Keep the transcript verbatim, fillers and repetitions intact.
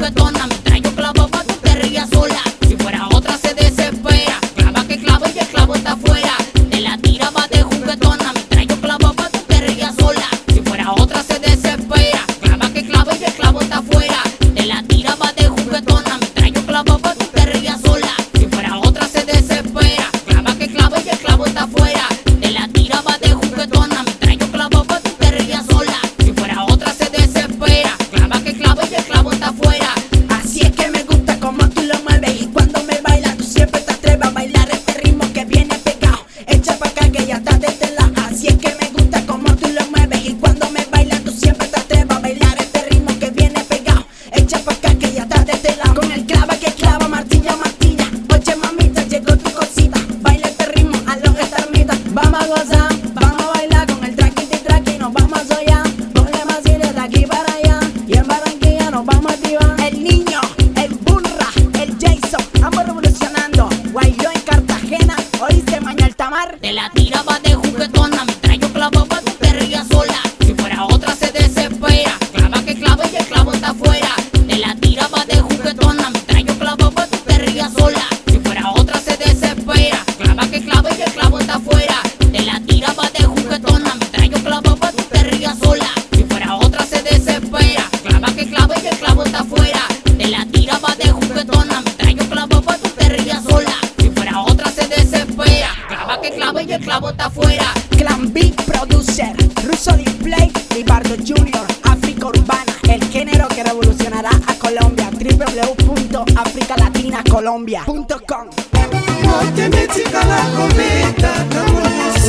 juguetona. Me traigo clavo pa' que te rías sola. Si fuera otra se desespera. Clava que clava y el clavo está afuera. Te la tiraba de juguetona. Me traigo clavo pa' que te rías sola. Si fuera otra se desespera. Clava que clava y el clavo está afuera. Te la tiraba de juguetona. Me traigo clavo pa' que te rías sola. Si fuera otra se desespera. Clava que clava y el clavo está afuera. Te la tiraba de juguetona. Me traigo clavo pa' que te rías sola. Si fuera otra se desespera. Clava que clava y el clavo está afuera. Así es que me gusta como tú lo mueves. Y cuando me bailas tú siempre te atreves a bailar este ritmo que viene pegado. Echa pa' acá que ya está de este lado. Así es que me gusta como tú lo mueves. Y cuando me bailas tú siempre te atreves a bailar este ritmo que viene pegado. Echa pa' acá que ya está de este lado. Con el clava que clava, martilla, martilla. Oye mamita, llegó tu cosita. Baila este ritmo a los estarmitas. Vamos a gozar, vamos a bailar con el traquiti traqui. Nos vamos a soñar, ponle más de aquí para allá. Y en Barranquilla nos vamos a activar. El niño, el burra, el Jason, ambos revolucionando. Guayló en Cartagena, oíste mañana el tamar. Te la tiraba de juguetona. Me traigo clavo pa' que te rías sola. Si fuera otra se desespera. Clava que clava y el clavo está afuera. Te la tiraba de juguetona. Me traigo clavo pa' que te rías sola. Si fuera otra se desespera. Clava que clava y el clavo está afuera. Te la tiraba de juguetona. Me traigo clavo pa' que te rías sola. Si fuera otra se desespera. Clava que clava y el clavo está afuera. Te la tiraba de juguetona. Me traigo clavo pa' que te rías sola. Si fuera otra se desespera. Clava que clava y el clavo está afuera. Clan B Producer, Russo Display, Libardo Junior, África Urbana, el género que revolucionará a Colombia. w w w punto africa latina colombia punto com. No te metas a la cometa, no